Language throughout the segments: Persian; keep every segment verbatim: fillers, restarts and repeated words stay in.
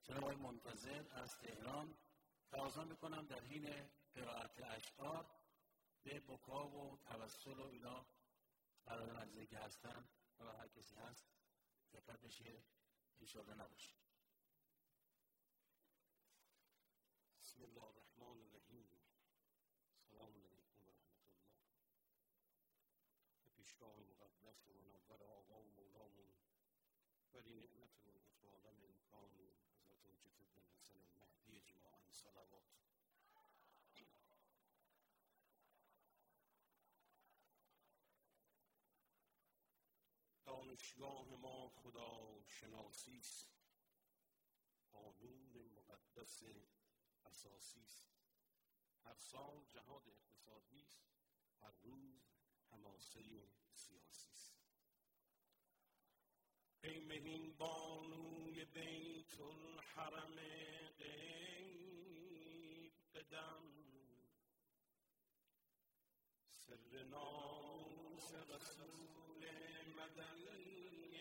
جناب آقای منتظر از تهران تقاضا میکنم در حین قرائت اشعار به بکا و توسل و اینا برای مجلسی که هستن و هر کسی هست دقت بشه انشاءالله نباشه. بسم الله الرحمن الرحیم. سلام علیکم و رحمت الله. به پیشگاه مقدس و منور آقا و مولامون ولی نعمت و اطوال امکان حضرت حجت ابن الحسن المهدی جماعاً صلوات. دانشگاه ما خدا شناسی است، قانون مقدس اساسی است. هر سال جهاد اقتصادی است، هر روز حماسه سیاسی است. ای مهین بانوی بیت الحرم غیب قدم، سر ناموس رسول مدنی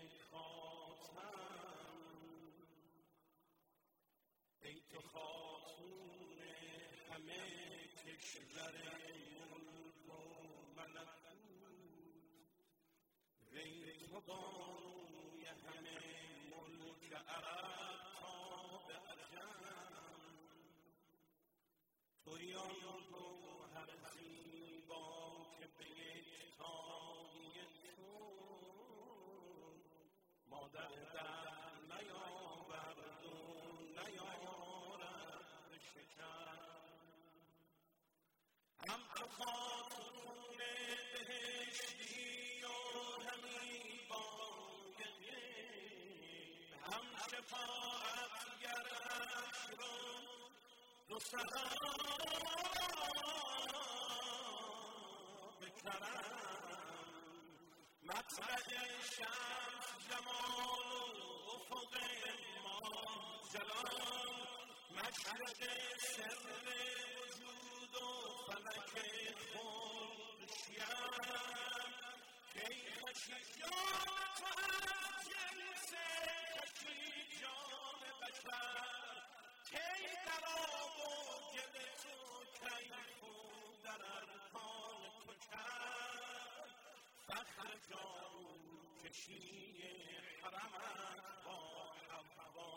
خاتم، ای تو خاتون همه کشور ملک و ملکوت، وی تو بانوی همه ملک عرب تا به عجم، توی آن گوهر زیبا که به یکتایی تو مادر در نیاورد و نیارد به شکم. هم تو خاتون بهشتی و همی بانگ غیب، هم شفاعت گرش رو دو بکرم. مطلع شمس جمال و افق ماه جلال، مشرق سر وجود و فلک خلد شیم، کی خشی جان تو از جنس خشی جان بشر، کی در آب و گل تو کیف و در ارکان تو کرد، فخر جارو کشی حرمت با حوا،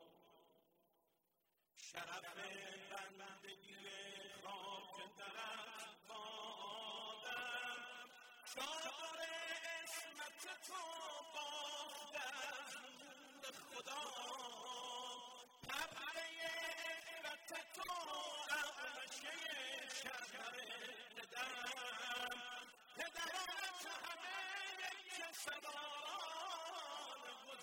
شرف بندگی خاک درت با آدم، چادر عصمت تو بافت از نور خدا، پرده عفت تو اغمشه شهر قدم، پدران تو همه یک سواران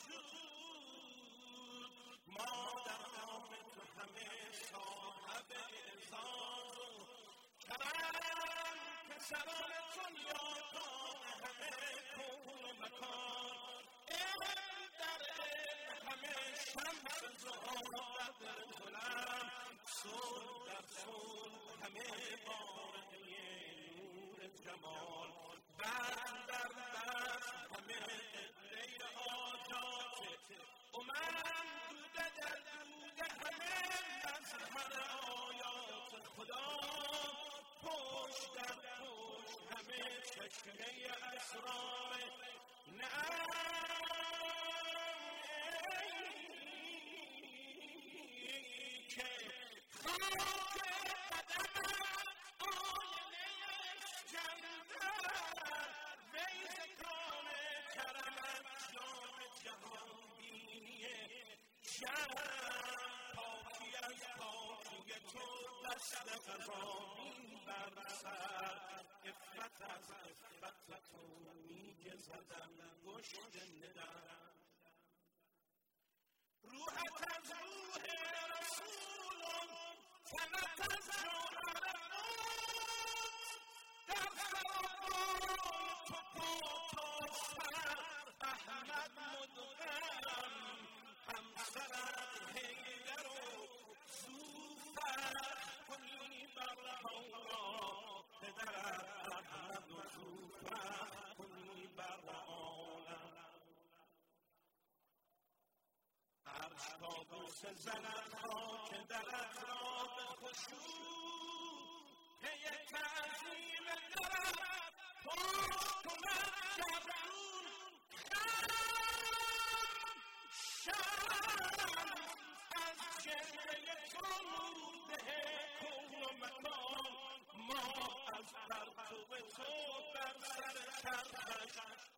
وجود، مادران تو همه صاحب اعزاز و کرم، پسران تو نیاکان همه کون و مکان، علم در علم همه شمس زها در ظلم، صلح در صلح همه بارقه نور جمال، برق در برق همه قبله حاجات، امم دوده در دوده همه مظهر آیات خدا، پشت در پشت همه چشمه اسرار نعم، که خاک قدمت آینه اسکندر، وی زکان کرمت جام جهانبینی شرم، پاکی از پاکی تو دست قضایی بر سر، عفت از عفت تو میگه زدم گشت ندم، روحت از روح رسول، تنت از جوهر موت، در سراپای تو پا تا سر احمد مدغم، همسرت حیدر و زوفر کنی بر هورا، پدرت احمد و زوفر کنی بر عالم. عرش طاووس زند خاک درت را به خشوع پی تعظیم درت پشت کند شبرون شمس از چهره تو نورده کون و مکان ماه از پرتو تو بر سر چرخش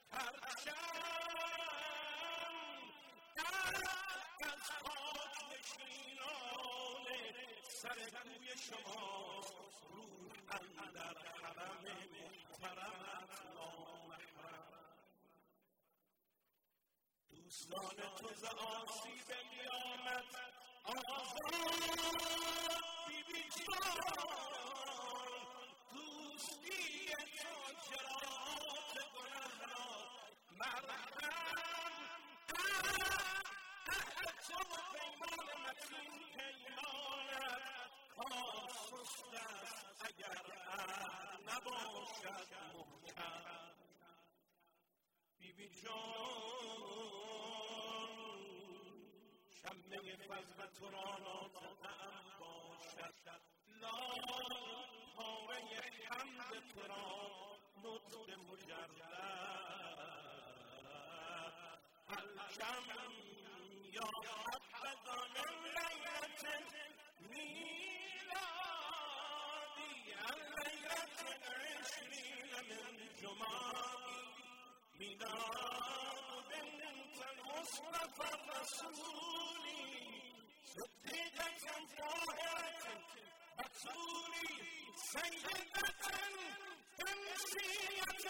پرچم از خاک نشینان سر کوی شماست روح اندر حرم محترمت نامحرم دوستان تو ز آسیب قیامت آزاد بی بی جان دوستی تو جرات گنه را مرهم اهل تو و پیمان متین پیمانت کار سست است اگر عهد نباشد محکم بی بی جان شمه فضل تو را ناطقه‌ام باشد لال پاره حمد تو را نطق مجرد الکم یا حبذا من لیلة میلادی اللیلة عشرین من جمادی میلاد بنت المصطفى الرسولی صدیقة طاهرة بتولی سیدة تمشیة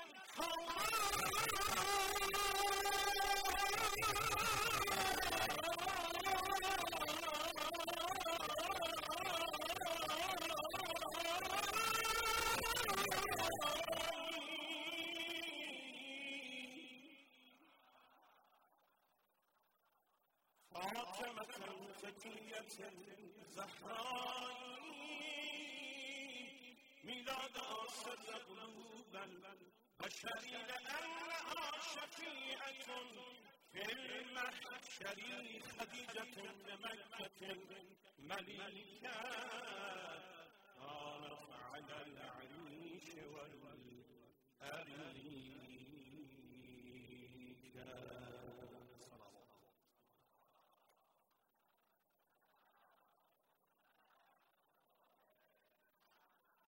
فاطمة زكية زهراء ميلاد سر قلوب البشر لأنها شفيعة في المحشر خديجة بمكة مليكة كانت على العريش والأريكة